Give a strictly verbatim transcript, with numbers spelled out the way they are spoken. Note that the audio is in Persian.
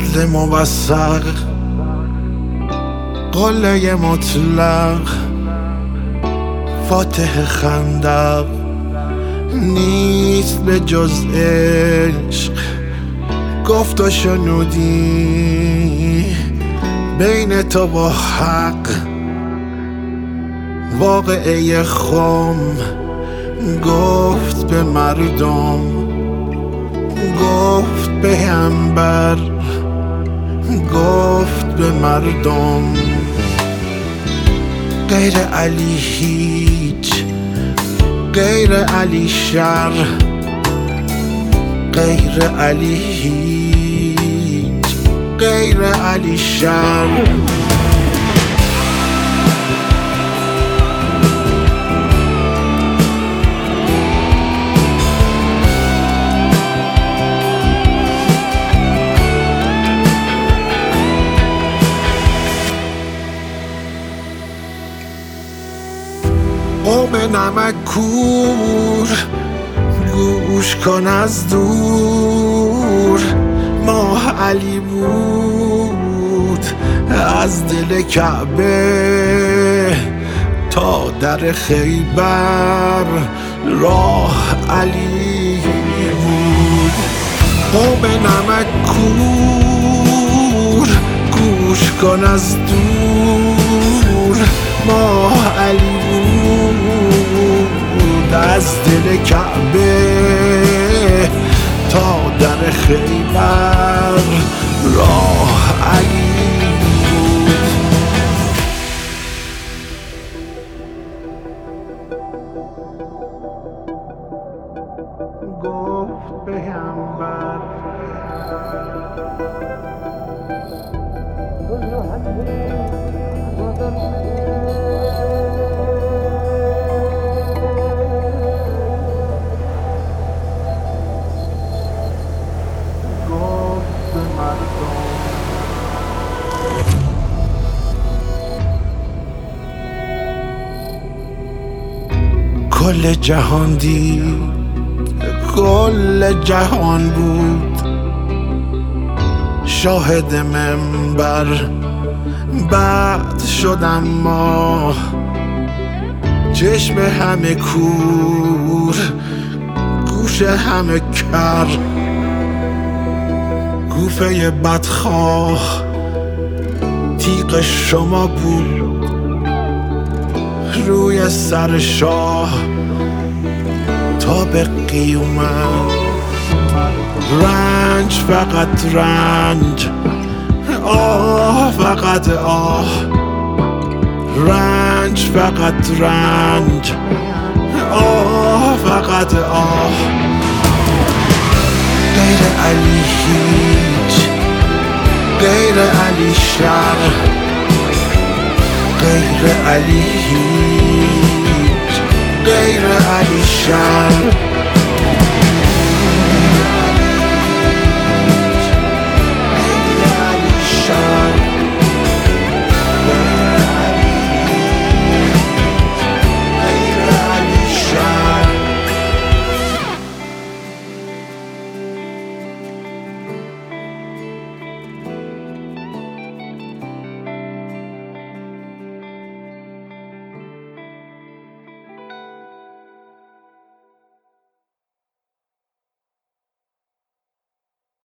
عدل موثق، قله مطلق، فاتح خندق، نیست به جز عشق گفت و شنودی بین تو با حق. واقعه خم گفت به مردم، گفت به انبر، گفت به مردم. غیر علی هیچ، غیر علی شر، غیر علی هیچ، غیر علی شر. قوم نمک کور گوش کن از دور، ماه علی بود از دل کعبه تا در خیبر راه علی بود. قوم نمک کور گوش کن از دور، ماه علی بود از دل کعبه تا در خیبر راه علی بود. گفت پیامبر کل جهان دید، کل جهان بود شاهد منبر. بعد شدم ما چشم همه کور، گوش همه کر، گوفه بدخواه تیغ شما بود روی سر شاه تا به قیامت. رنج فقط رنج، آه فقط آه، رنج فقط رنج، آه فقط آه. غیر علی هیچ، غیر علی شر، غیر علی هیچ، غیر علی شر.